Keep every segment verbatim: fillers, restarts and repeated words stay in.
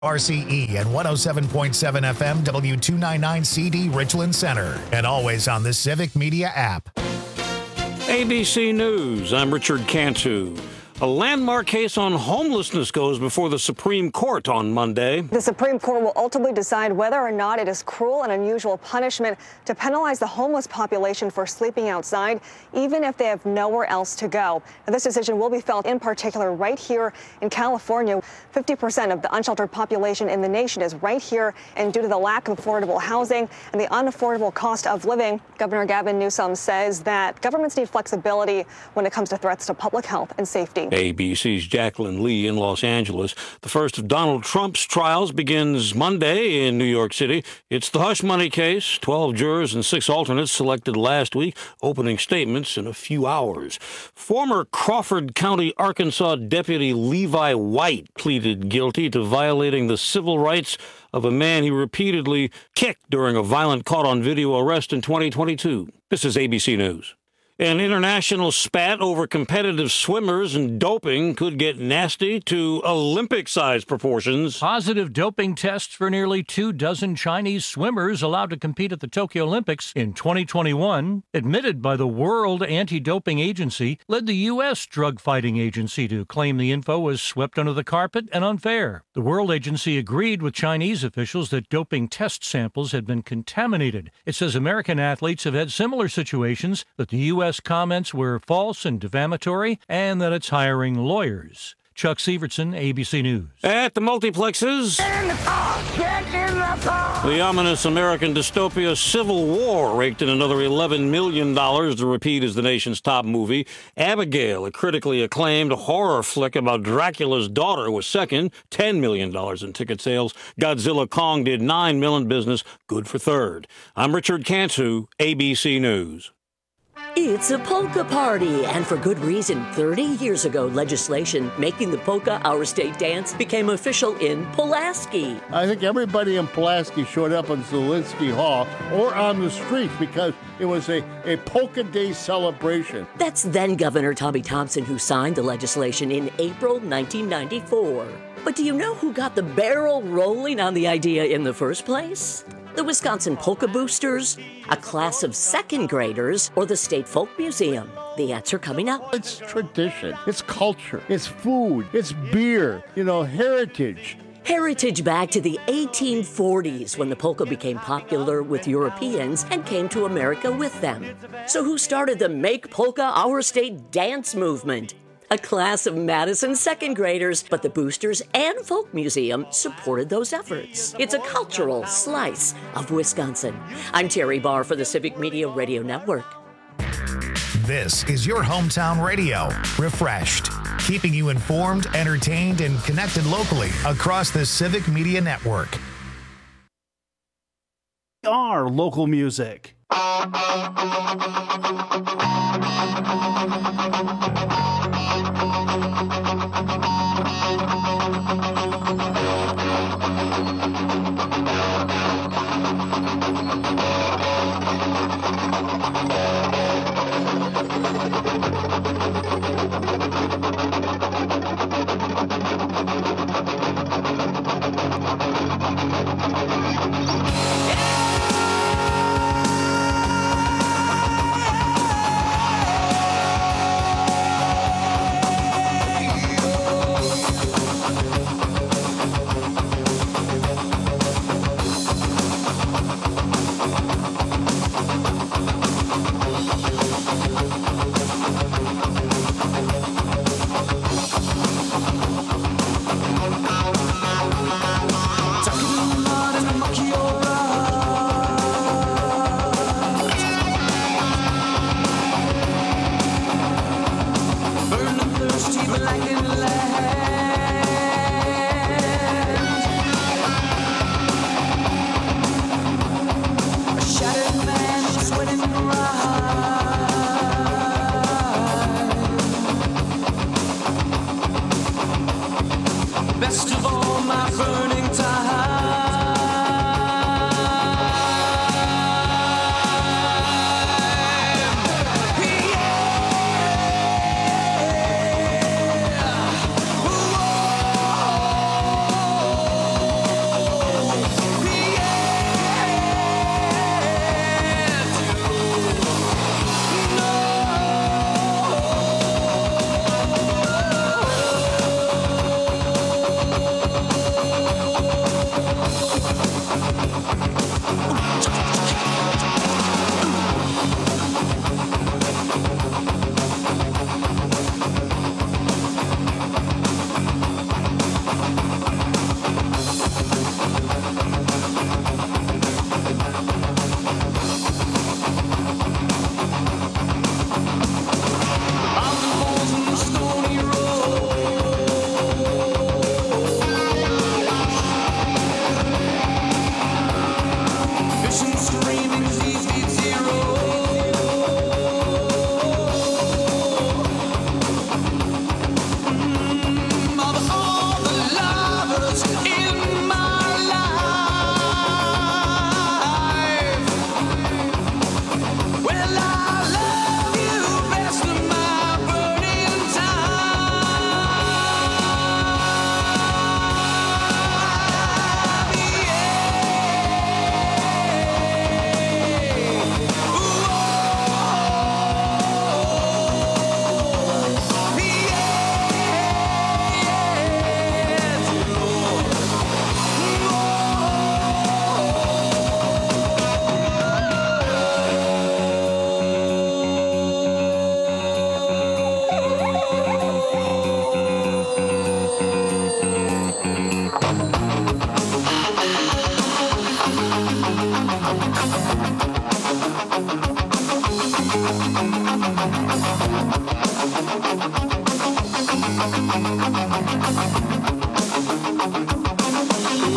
R C E and one oh seven point seven F M W two ninety-nine C D Richland Center, and always on the Civic Media app. A B C News, I'm Richard Cantu. A landmark case on homelessness goes before the Supreme Court on Monday. The Supreme Court will ultimately decide whether or not it is cruel and unusual punishment to penalize the homeless population for sleeping outside, even if they have nowhere else to go. Now, this decision will be felt in particular right here in California. fifty percent of the unsheltered population in the nation is right here, and due to the lack of affordable housing and the unaffordable cost of living, Governor Gavin Newsom says that governments need flexibility when it comes to threats to public health and safety. A B C's Jacqueline Lee in Los Angeles. The first of Donald Trump's trials begins Monday in New York City. It's the hush money case. Twelve jurors and six alternates selected last week, opening statements in a few hours. Former Crawford County, Arkansas Deputy Levi White pleaded guilty to violating the civil rights of a man he repeatedly kicked during a violent caught-on-video arrest in twenty twenty-two. This is A B C News. An international spat over competitive swimmers and doping could get nasty to Olympic-sized proportions. Positive doping tests for nearly two dozen Chinese swimmers allowed to compete at the Tokyo Olympics in twenty twenty-one, admitted by the World Anti-Doping Agency, led the U S drug-fighting agency to claim the info was swept under the carpet and unfair. The World Agency agreed with Chinese officials that doping test samples had been contaminated. It says American athletes have had similar situations, that the U S comments were false and defamatory, and that it's hiring lawyers. Chuck Severson, A B C News. At the multiplexes, Get in the car! Get in the car! the ominous American dystopia Civil War raked in another eleven million dollars to repeat as the nation's top movie. Abigail, a critically acclaimed horror flick about Dracula's daughter, was second, ten million dollars in ticket sales. Godzilla Kong did nine million dollars business, good for third. I'm Richard Cantu, A B C News. It's a polka party, and for good reason. thirty years ago, legislation making the polka our state dance became official in Pulaski. I think everybody in Pulaski showed up in Zielinski Hall or on the streets because it was a, a polka day celebration. That's then Governor Tommy Thompson who signed the legislation in April nineteen ninety-four. But do you know who got the barrel rolling on the idea in the first place? The Wisconsin Polka Boosters, a class of second graders, or the State Folk Museum? The answer coming up. It's tradition, it's culture, it's food, it's beer, you know, heritage. Heritage back to the eighteen forties when the polka became popular with Europeans and came to America with them. So who started the Make Polka Our State dance movement? A class of Madison second graders, but the Boosters and Folk Museum supported those efforts. It's a cultural slice of Wisconsin. I'm Terry Barr for the Civic Media Radio Network. This is your hometown radio, refreshed, keeping you informed, entertained, and connected locally across the Civic Media Network. Our local music.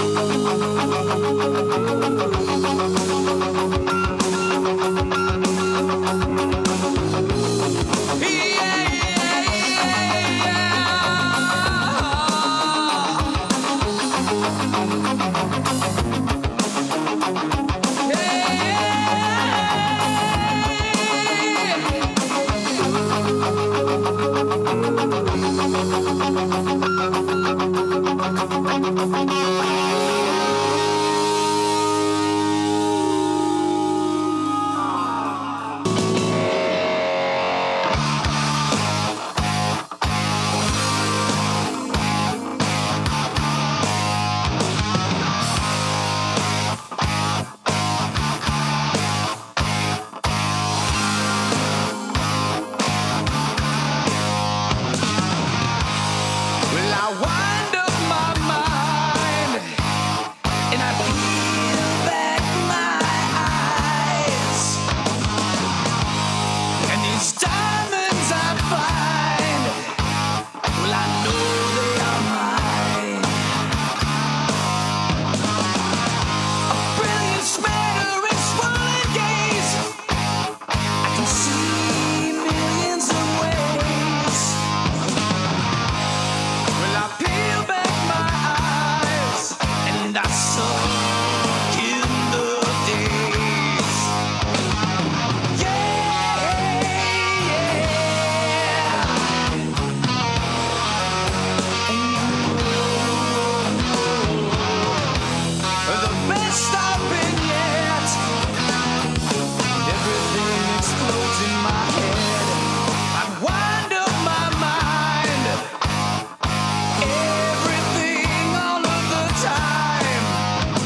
Everything all of the time.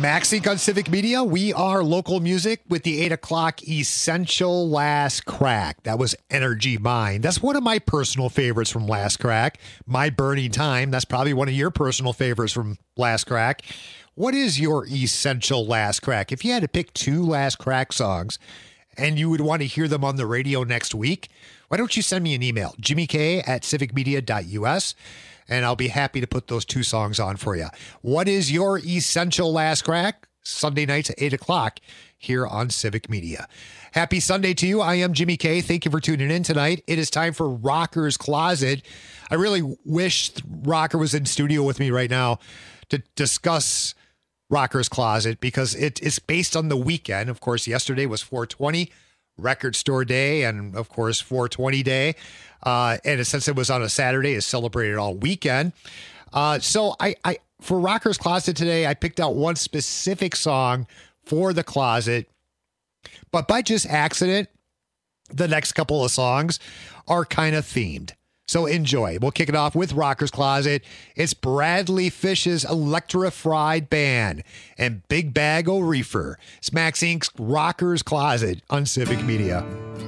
MaxSync on Civic Media. We are local music with the eight o'clock Essential Last Crack. That was Energy Mind. That's one of my personal favorites from Last Crack. My Burning Time. That's probably one of your personal favorites from Last Crack. What is your essential Last Crack? If you had to pick two Last Crack songs and you would want to hear them on the radio next week, why don't you send me an email, Jimmy K at civic media dot U S, and I'll be happy to put those two songs on for you. What is your essential Last Crack? Sunday nights at eight o'clock here on Civic Media. Happy Sunday to you. I am Jimmy K. Thank you for tuning in tonight. It is time for Rocker's Closet. I really wish Rocker was in studio with me right now to discuss Rocker's Closet because it is based on the weekend. Of course, yesterday was four twenty, Record Store Day, and of course, four twenty Day. Uh, and since it was on a Saturday, it's celebrated all weekend. Uh, so I, I, for Rocker's Closet today, I picked out one specific song for the closet, but by just accident, the next couple of songs are kind of themed. So enjoy. We'll kick it off with Rocker's Closet. It's Bradley Fish's Electrified Band and Big Bag o' Reefer. It's Max Incorporated's Rocker's Closet on Civic Media.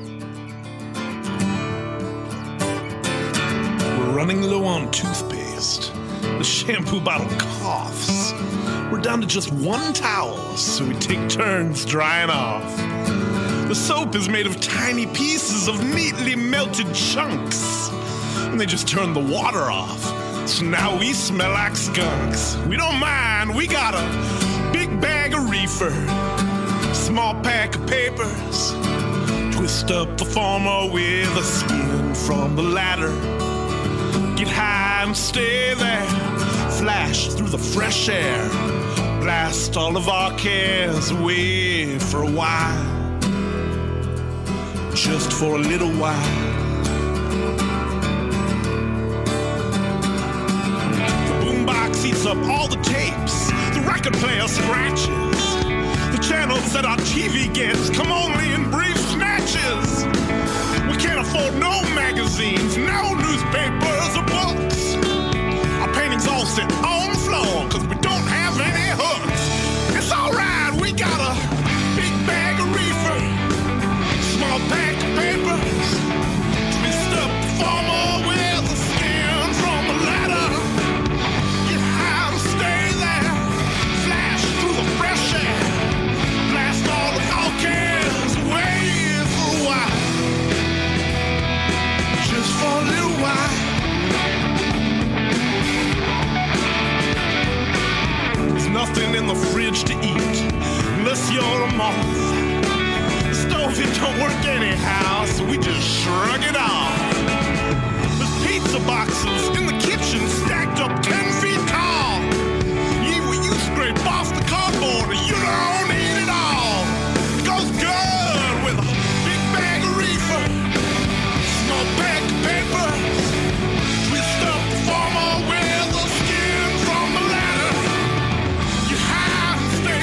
We're running low on toothpaste. The shampoo bottle coughs. We're down to just one towel, so we take turns drying off. The soap is made of tiny pieces of neatly melted chunks. And they just turned the water off. So now we smell like skunks. We don't mind, we got a big bag of reefer, small pack of papers, twist up the former with a skin from the ladder. Get high and stay there, flash through the fresh air, blast all of our cares away for a while, just for a little while. Eats up all the tapes, the record player scratches, the channels that our T V gets come only in brief snatches. We can't afford no magazines, no newspapers or books. Our paintings all sit on the floor cause we don't have any hooks. It's alright, we got a big bag of reefer, small pack of papers, twist up the former with the skin from the ladder. For a little while, there's nothing in the fridge to eat unless you're a moth. The stove, it don't work anyhow, so we just shrug it off. There's pizza boxes in the kitchen stacked up ten feet tall. You, you scrape off the cardboard and you don't eat it all. It goes good with a big bag of reefer, small bag of paper, twist up the former with the skin from the ladder. You have to stay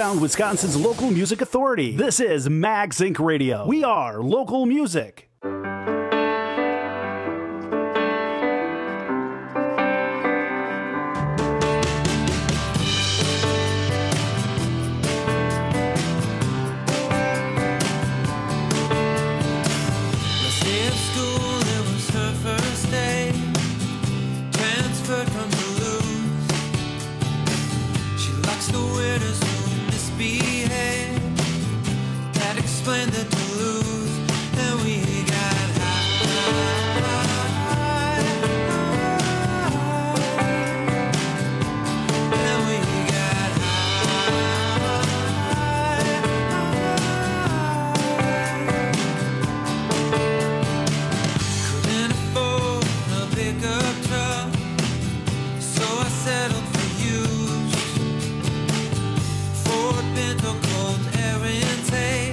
Sound, Wisconsin's local music authority. This is Mags Incorporated. Radio. We are local music. Explain the Duluth, and we got high, and we got high. Couldn't afford a pickup truck, so I settled for used Ford Pinto Colt air intake.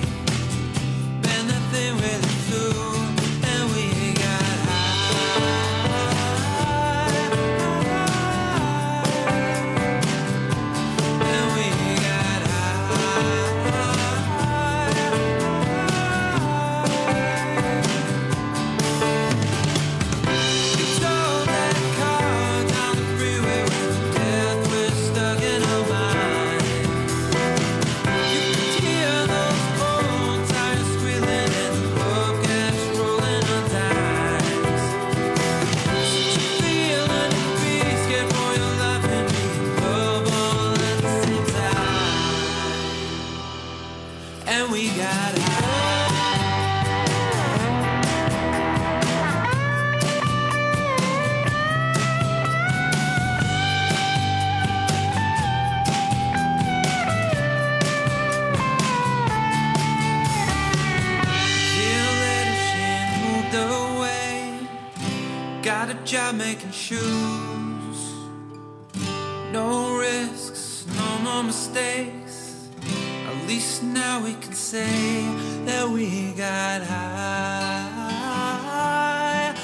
Job making shoes, no risks, no more mistakes. At least now we can say that we got high,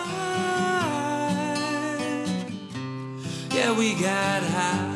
high. Yeah, we got high.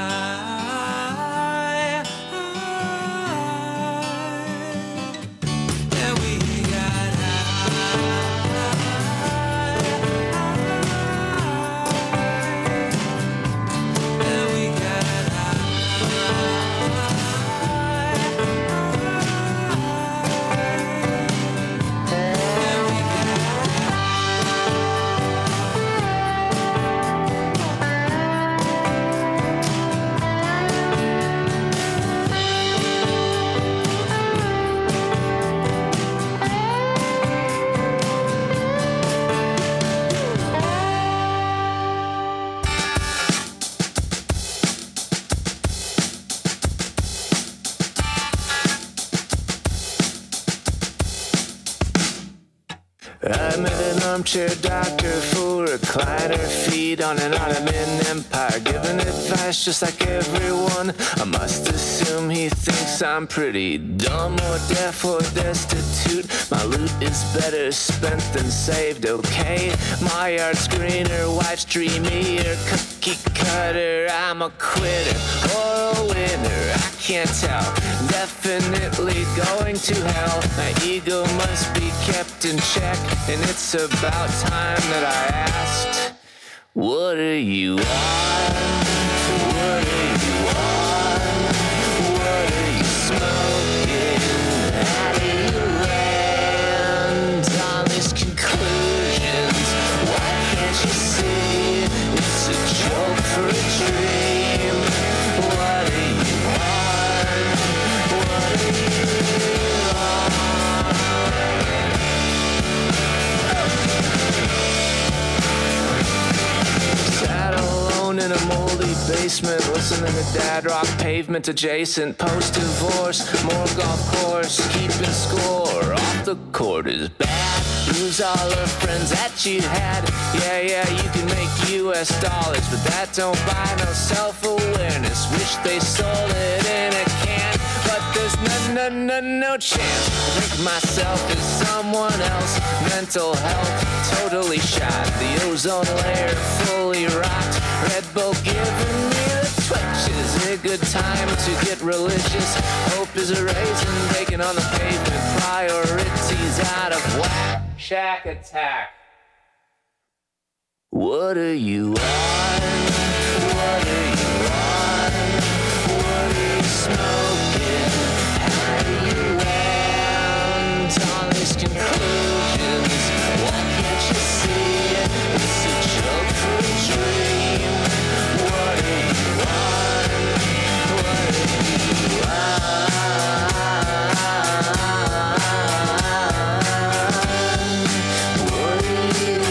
I met an armchair doctor for recliner feet on an Ottoman empire, giving advice just like everyone. I must assume he thinks I'm pretty dumb or deaf or destitute. My loot is better spent than saved, okay? My yard's greener, wife's dreamier, cookie cutter, I'm a quitter or a winner, I can't tell. Definitely going to hell. My ego must be kept in check, and it's about time that I asked, what are you on? What are you on? What are you smoking? How do you land on these conclusions? Why can't you see it's a joke for a dream? What are you on? What are you on? Sat alone in a moldy basement, listening to dad rock, pavement adjacent, post-divorce, more golf course, keeping score. Off the court is bad. Lose all her friends that you had. Yeah, yeah, you can make U S dollars, but that don't buy no self-awareness. Wish they sold it in a can, but there's no, no, no, no chance. Think myself as someone else. Mental health totally shot. The ozone layer fully rocked. Red Bull giving me the twitches a good time to get religious. Hope is a raisin, bacon on the pavement. Priorities out of whack. Shack attack. What are you on? What are you on? What are you smoking? How do you land on these conclusions? Why can't you see it? It's a joke for a dream. What are you on? What are you on? What are you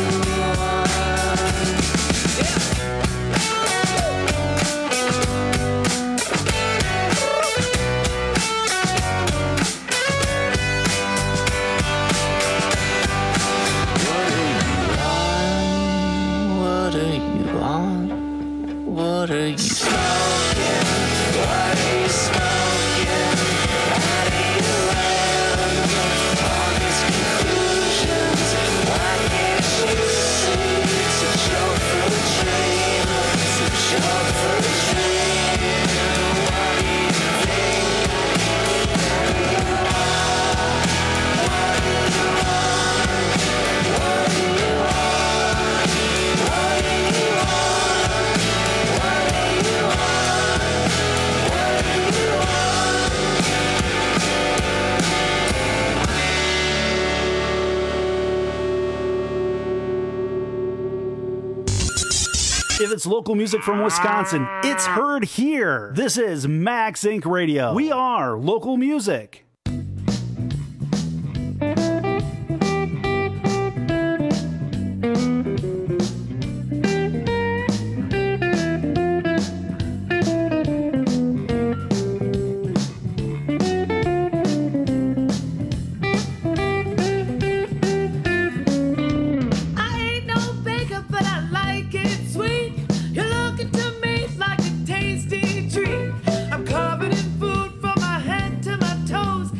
What are you smoking? What are you smoking? How do you land on these conclusions? Why can't you see? It's a joke for a dream. It's a joke for a dream. What do you think? What do you want? What do you want? What do you want? What do you want? If it's local music from Wisconsin, it's heard here. This is Max Inc Radio. We are local music. Covered in food from my head to my toes.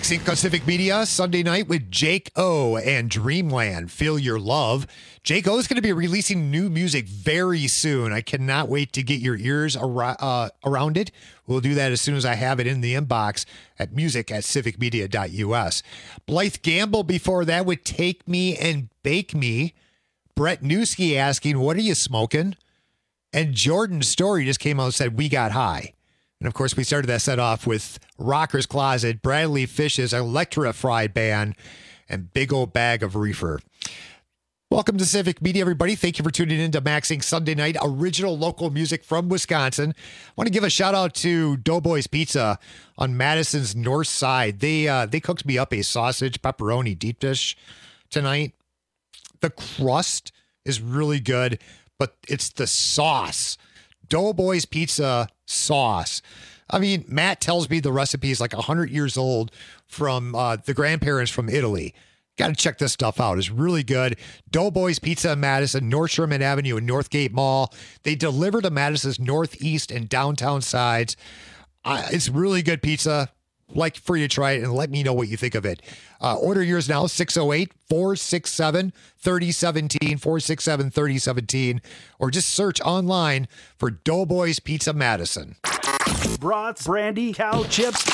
MaxInc on Civic Media Sunday night with Jake O and Dreamland. Feel Your Love. Jake O is going to be releasing new music very soon. I cannot wait to get your ears ar- uh, around it. We'll do that as soon as I have it in the inbox at music at civic media dot u s. Blythe Gamble before that would Take Me and Bake Me. Brett Newski asking, what are you smoking? And Jordan Story just came out and said, we got high. And of course, we started that set off with Rocker's Closet, Bradley Fish's Electra Fried Band, and Big Old Bag of Reefer. Welcome to Civic Media, everybody. Thank you for tuning in to MaxInc Sunday Night, original local music from Wisconsin. I want to give a shout out to Doughboys Pizza on Madison's north side. They uh, they cooked me up a sausage pepperoni deep dish tonight. The crust is really good, but it's the sauce. Doughboys Pizza sauce. I mean, Matt tells me the recipe is like one hundred years old from uh, the grandparents from Italy. Got to check this stuff out. It's really good. Doughboys Pizza in Madison, North Sherman Avenue and Northgate Mall. They deliver to Madison's northeast and downtown sides. Uh, it's really good pizza. Like for you to try it and let me know what you think of it. Uh, order yours now, six oh eight, four six seven, three oh one seven, four six seven, three oh one seven, or just search online for Doughboys Pizza Madison. Brats, brandy, cow chips,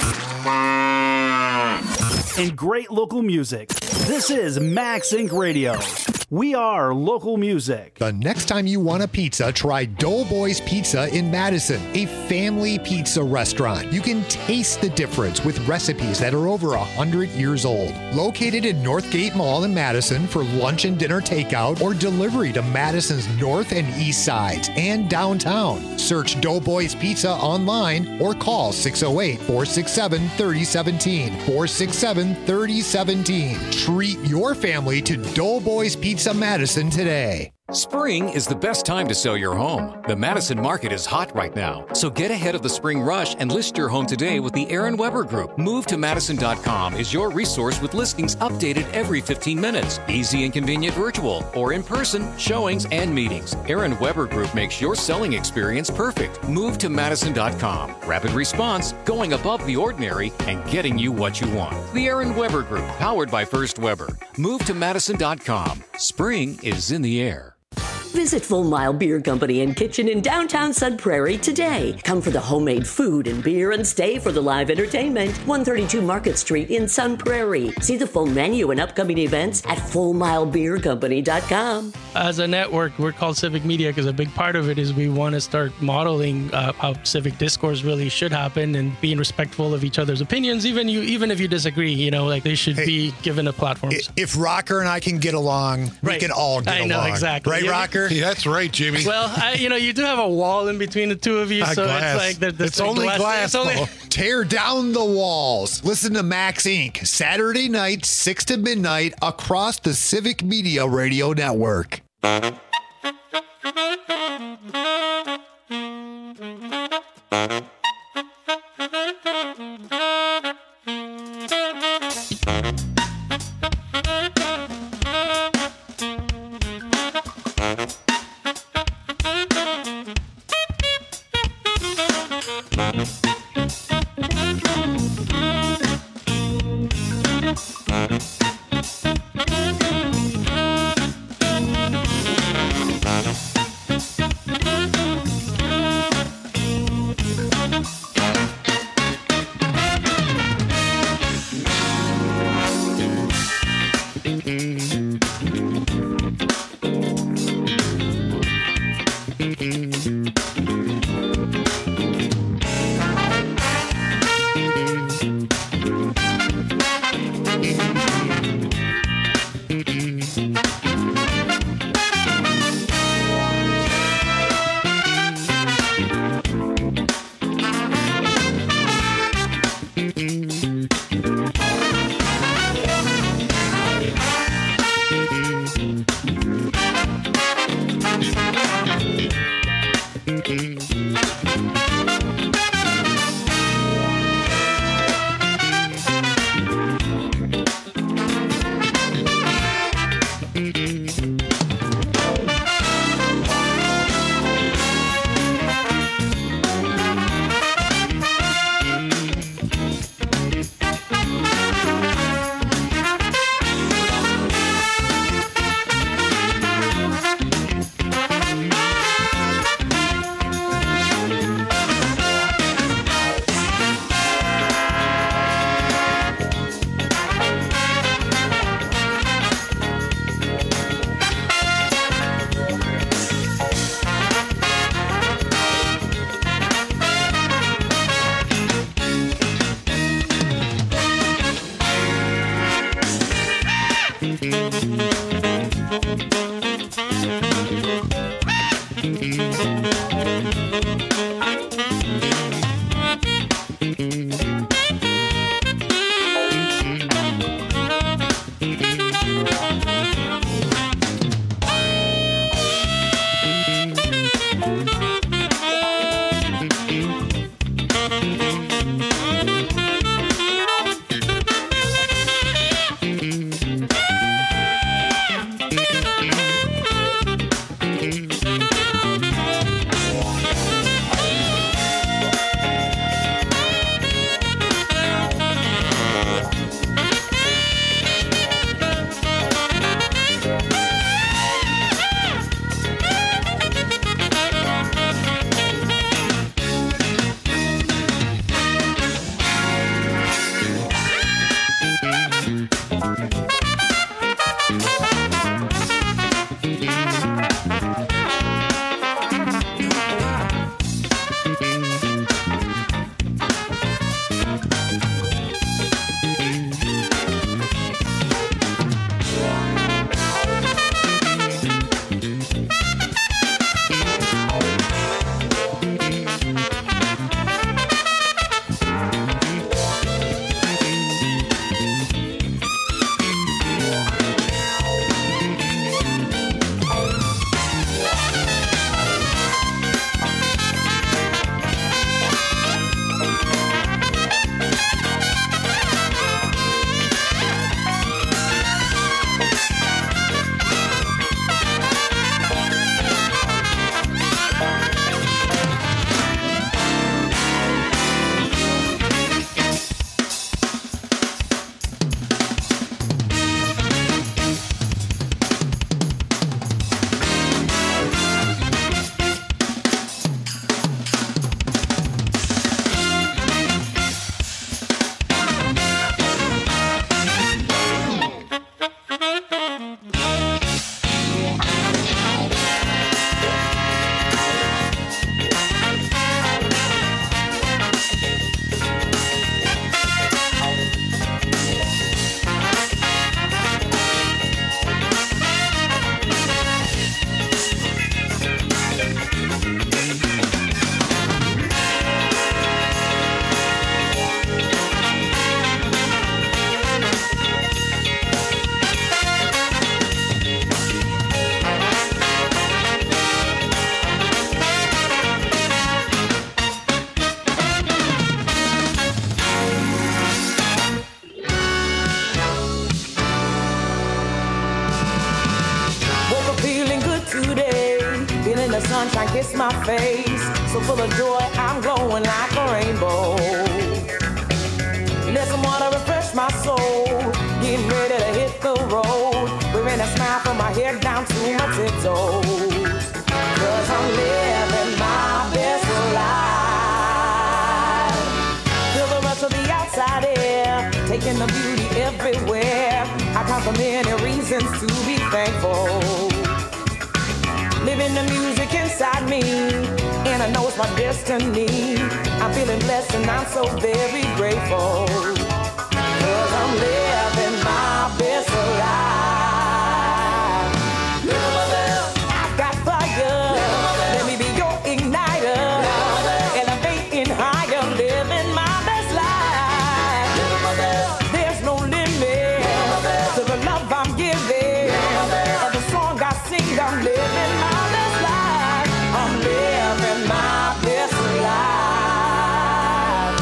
and great local music. This is MaxInc Radio. We are local music. The next time you want a pizza, try Doughboys Pizza in Madison, a family pizza restaurant. You can taste the difference with recipes that are over one hundred years old. Located in Northgate Mall in Madison for lunch and dinner takeout or delivery to Madison's north and east sides and downtown. Search Doughboys Pizza online or call six oh eight, four six seven, three oh one seven, four six seven, three oh one seven. Treat your family to Doughboys Pizza Madison today. Spring is the best time to sell your home. The Madison market is hot right now, so get ahead of the spring rush and list your home today with the Aaron Weber Group. Move to Madison dot com is your resource with listings updated every fifteen minutes. Easy and convenient virtual or in-person showings and meetings. Aaron Weber Group makes your selling experience perfect. Move to Madison dot com. Rapid response, going above the ordinary, and getting you what you want. The Aaron Weber Group, powered by First Weber. Move to Madison dot com. Spring is in the air. Visit Full Mile Beer Company and Kitchen in downtown Sun Prairie today. Come for the homemade food and beer and stay for the live entertainment. one thirty-two Market Street in Sun Prairie. See the full menu and upcoming events at full mile beer company dot com. As a network, we're called Civic Media because a big part of it is we want to start modeling uh, how civic discourse really should happen and being respectful of each other's opinions. Even you, even if you disagree, you know, like they should hey, be given a platform. If Rocker and I can get along, right. we can all get I along. know, exactly. Right, yeah. Rocker? Yeah, that's right, Jimmy. Well, I, you know, you do have a wall in between the two of you, uh, so glass. it's like there, there's it's like only glass. glass. It's only... Tear down the walls. Listen to MaxInc Saturday night, six to midnight, across the Civic Media Radio Network. sunshine kiss my face, so full of joy I'm glowing like a rainbow. Need some water to refresh my soul, getting ready to hit the road, wearing a smile from my head down to my tiptoes, 'cause I'm living my best life. Feel the rush of the outside air, taking the beauty everywhere. I count the many reasons to be thankful. Living the music inside me, and I know it's my destiny. I'm feeling blessed and I'm so very grateful, 'cause I'm living my best life. Living my best. I've got fire. Let me be your igniter. Elevating higher, living my best life. Living my best. There's no limit to the love I'm giving, and the song I sing, I'm living my living my best life.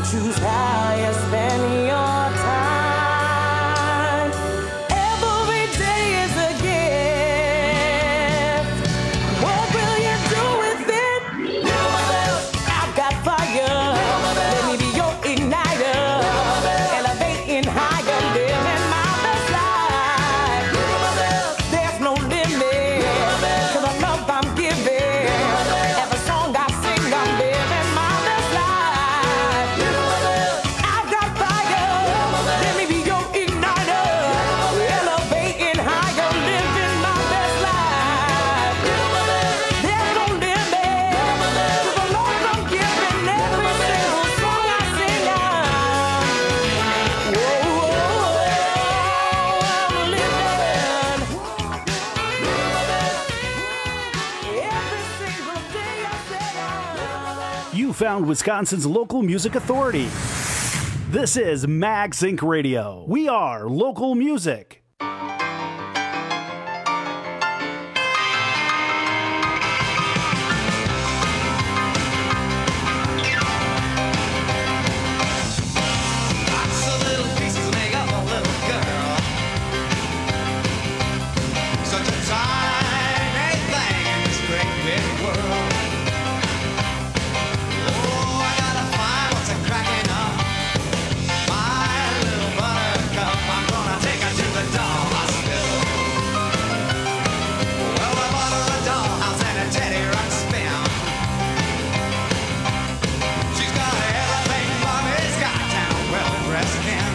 choose how you spend your time. Every day is a gift. What will you do with it? I've got fire. Let me be your igniter. Elevating higher, living my best life. There's no limit to the love I'm giving. Every song I sing, I'm living my best life. I've got fire. Let me be your igniter. Elevating higher, living my best life. There's no limit to the love I'm giving. Every single song I sing, I'm You found Wisconsin's local music authority. This is Max Inc Radio. We are local music. Lots of little pieces make up a little girl. Such a tiny thing in this great big world. Oh, I gotta find what's a cracking up. My little buttercup, I'm gonna take her to the doll hospital. Well, I bought her a dollhouse and a teddy rock spin. She's got everything mommy's got town well dressed in.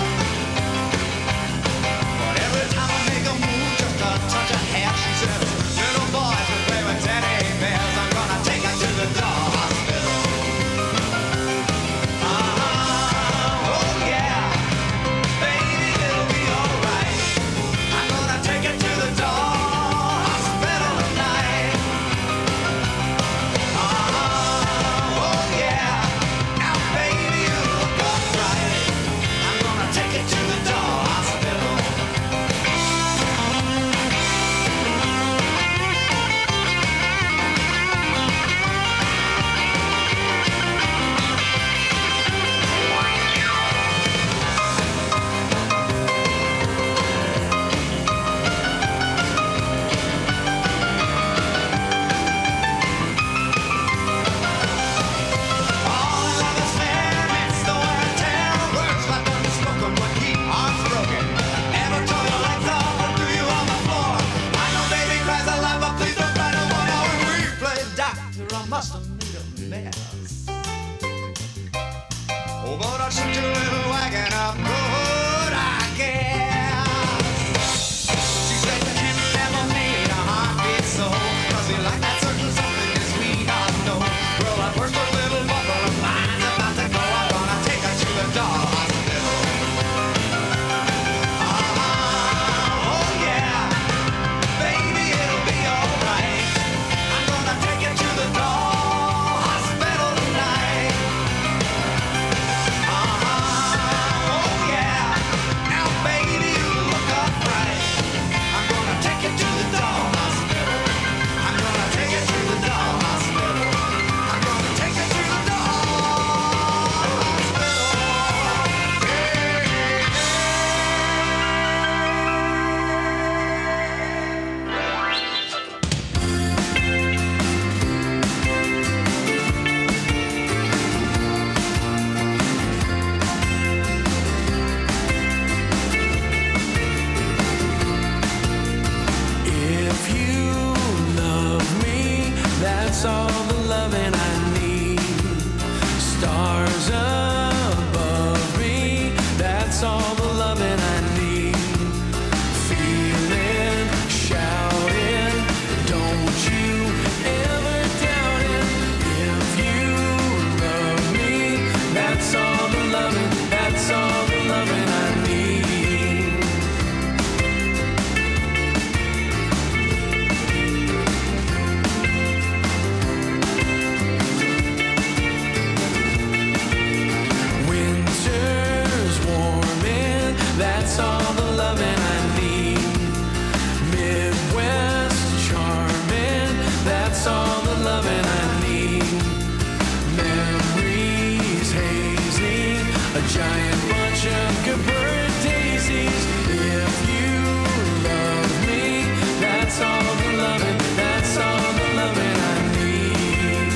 But every time I make a move, just a touch of hair, she says, little boys will play with teddy bears. I'm gonna take her to the doll hospital. Uh-huh, oh yeah, baby, it'll be alright. I'm gonna take her to the doll hospital tonight. Uh-huh, oh yeah, now baby, you look alright. I'm gonna take her to the doll hospital. All I love is fair, it's the wear and tear. Words like unspoken would keep hearts broken. Never tore your legs off or threw you on the floor. I know baby cries a lot, but please don't cry no more. Now when we played doctor, I must have made a mess. Oh, but I shook your little wagon up good, I guess. She said that him never made a heartbeat so. Cause he liked that certain something his sweetheart know. Well, I burst a little bubble of mine's about to go. I'm gonna take her to the doll hospital. Uh-huh, oh yeah, baby, it'll be alright. I'm gonna take you to the doll hospital tonight. Uh-huh, oh yeah. giant bunch of good daisies. If you love me, that's all the loving, that's all the loving I need.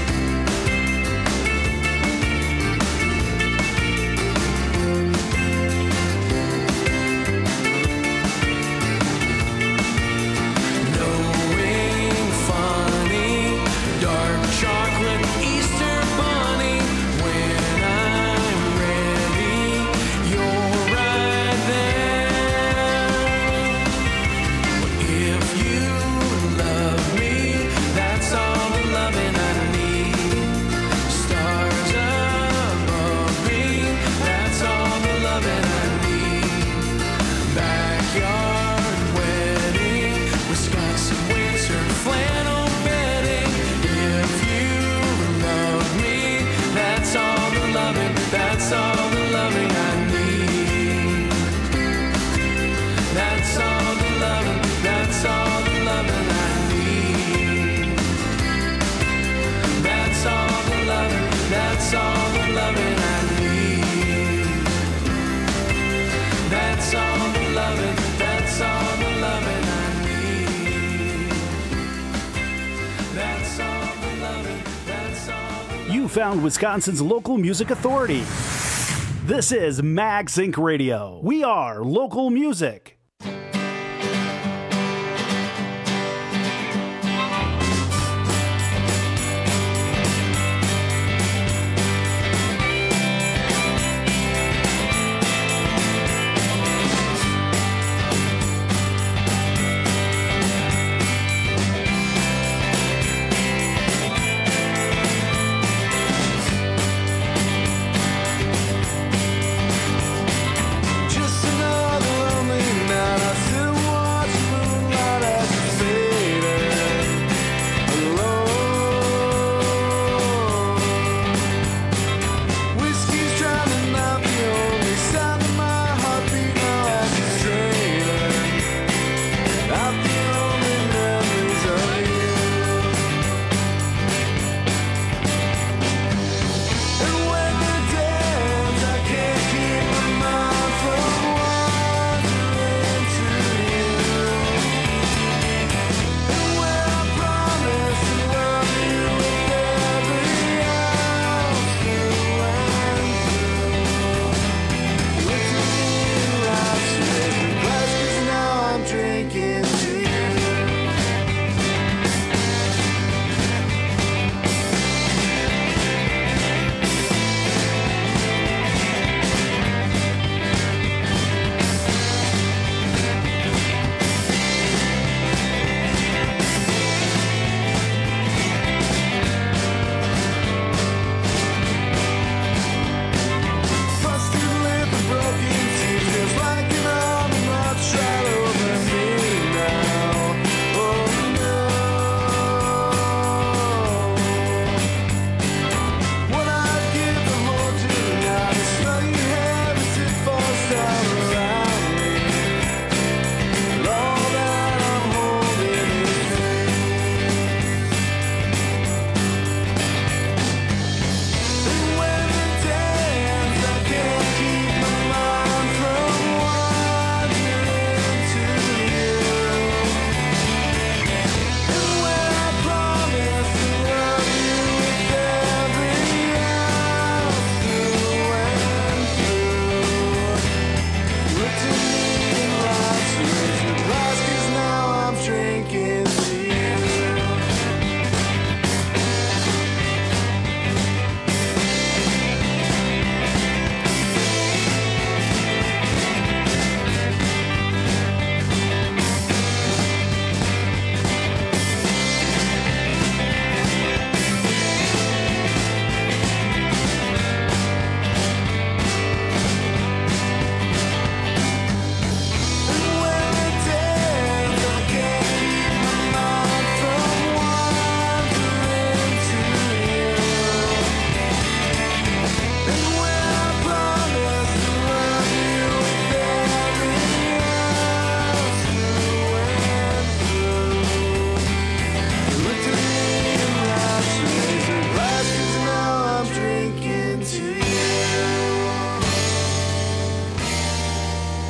Knowing funny, dark chocolate Easter bunny. When I'm ready, you're right there. If you love me, that's all the loving I need. Stars above me, that's all the loving I need. Backyard wedding, Wisconsin winter flannel bedding. If you love me, that's all the loving, that's all the loving I need. That's all the loving, that's all the loving I need. That's all the loving, that's all the loving I need. That's all the loving, that's all the loving I need. That's all the loving, that's all the You found Wisconsin's local music authority. This is MagSync Radio. We are local music. Just another lonely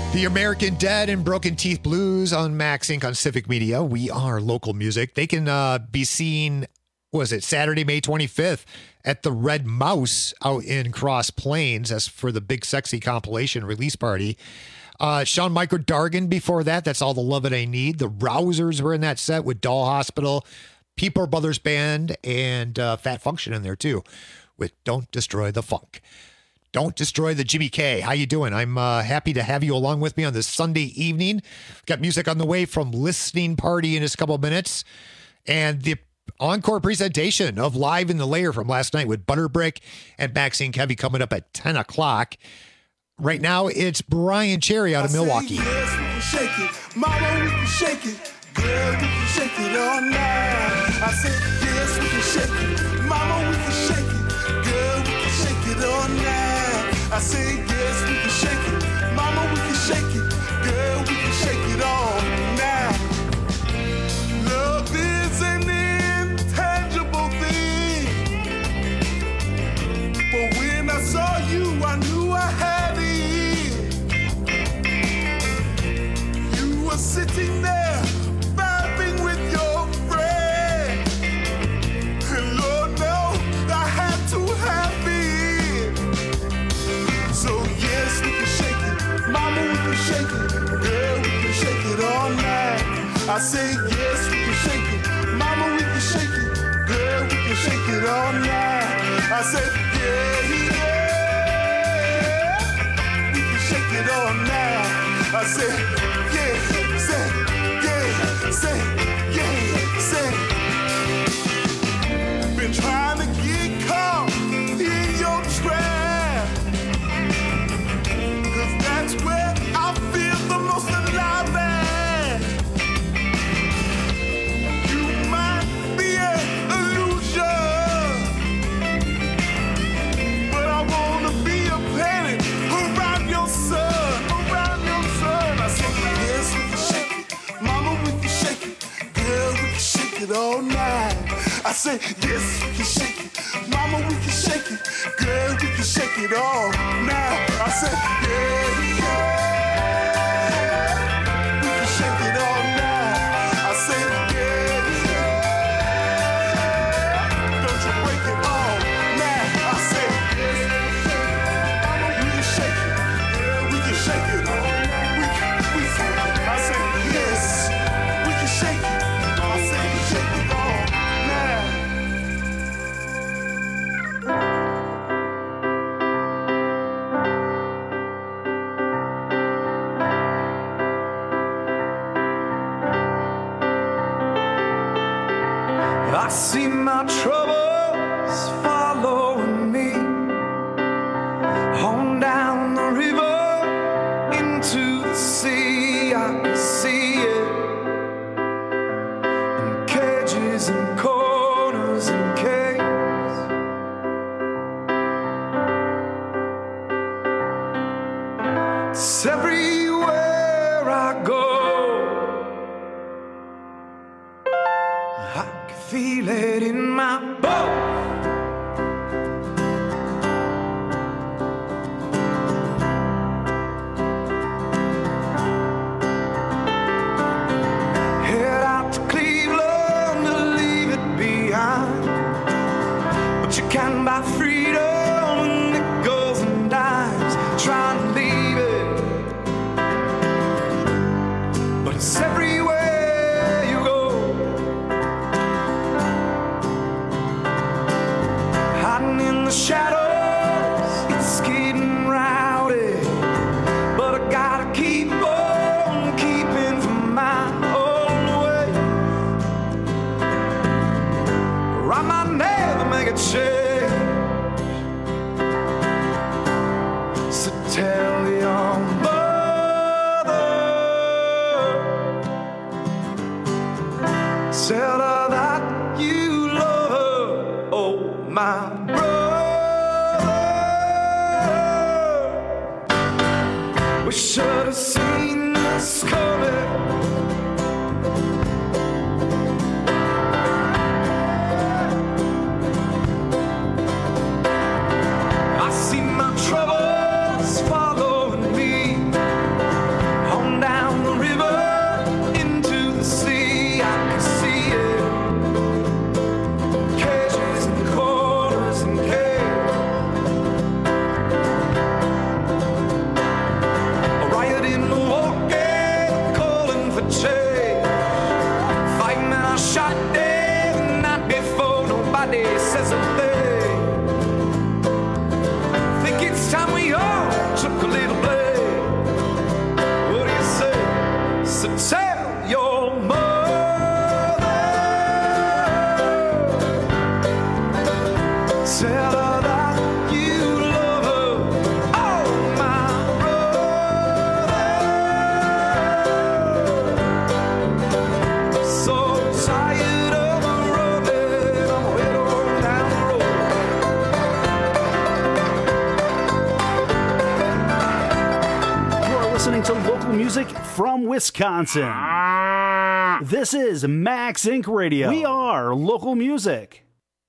The American Dead and Broken Teeth Blues on Max Incorporated on Civic Media. We are local music. They can uh, be seen, was it Saturday, May twenty-fifth at the Red Mouse out in Cross Plains. That's for the Big Sexy compilation release party. Uh, Sean Micro Dargan before that. That's All the Love That I Need. The Rousers were in that set with Doll Hospital, Peeper Brothers Band, and uh, Fat Function in there too with Don't Destroy the Funk. Don't Destroy the Jimmy K. How you doing? I'm uh, happy to have you along with me on this Sunday evening. Got music on the way from Listening Party in just a couple of minutes. And the encore presentation of Live in the Lair from last night with Butterbrick and Maxine Kevy coming up at ten o'clock. Right now, it's Brian Cherry out of Milwaukee. Yes, we can shake it. Mama, we can shake it. Girl, we can shake it all night. I said, yes, we can shake it. Mama, we can shake it. Girl, we can shake it all night. I say yes, we can shake it. Mama, we can shake it. Girl, we can shake it all now. Love is an intangible thing. But when I saw you, I knew I had it. You were sitting there, vibing with your friend. And Lord knows I had to have it. So yes, we can shake it. Mama, we can shake it. Girl, we can shake it all night. I say yes, we can shake it. Mama, we can shake it. Girl, we can shake it all night. I say yeah, yeah. We can shake it all night. I say yeah, say yeah, say yeah, say. Been trying to get caught in your trap. That's where I feel the most alive at. You might be an illusion, but I wanna be a planet around your sun, around your sun. I say, yes, we can shake it. Mama, we can shake it. Girl, we can shake it all night. I say, yes, we can shake it. Mama, we can shake it. Girl, we can shake it all night. I say, yeah, yeah. We can shake it all night. I say, yeah, yeah. Don't you break it all night. I say, yes, Mama, we can shake it. Girl, we can shake it all night. We can, we can. I say, yes, we can shake it. I say, we shake it all night. I see my troubles following me on down the river into the sea. I can see it in cages and corners and caves. It's everywhere I go. I can feel it in my bones. Head out to Cleveland to leave it behind, but you can buy freedom in nickels and dimes. Trying to leave it, but it's everywhere you go. Hiding in the shadows, it's getting rowdy, but I gotta keep on keeping from my own way, or I might never make a change. So tell your mother, tell her that you love her. Oh, my brother, we should have seen this coming. I see my troubles follow listening to local music from Wisconsin. This is Max Incorporated. Radio. We are local music.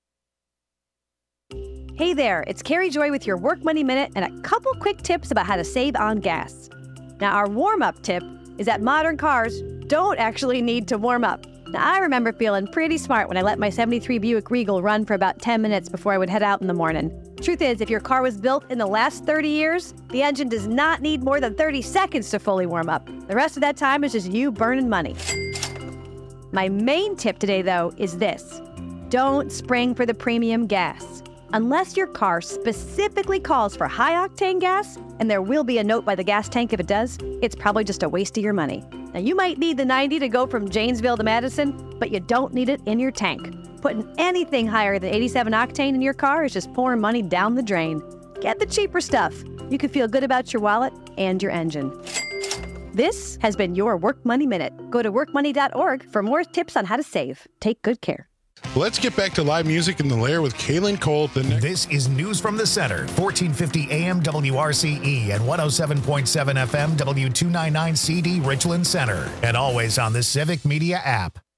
Hey there, it's Carrie Joy with your Work Money Minute and a couple quick tips about how to save on gas. Now, our warm-up tip is that modern cars don't actually need to warm up. Now, I remember feeling pretty smart when I let my seventy-three Buick Regal run for about ten minutes before I would head out in the morning. Truth is, if your car was built in the last thirty years, the engine does not need more than thirty seconds to fully warm up. The rest of that time is just you burning money. My main tip today, though, is this. Don't spring for the premium gas. Unless your car specifically calls for high-octane gas, and there will be a note by the gas tank if it does, it's probably just a waste of your money. Now, you might need the ninety to go from Janesville to Madison, but you don't need it in your tank. Putting anything higher than eighty-seven octane in your car is just pouring money down the drain. Get the cheaper stuff. You can feel good about your wallet and your engine. This has been your Work Money Minute. Go to work money dot org for more tips on how to save. Take good care. Let's get back to live music in the Lair with Kaylin Cole. The next- This is News from the Center, fourteen fifty A M W R C E and one oh seven point seven F M W two ninety-nine C D Richland Center, and always on the Civic Media app.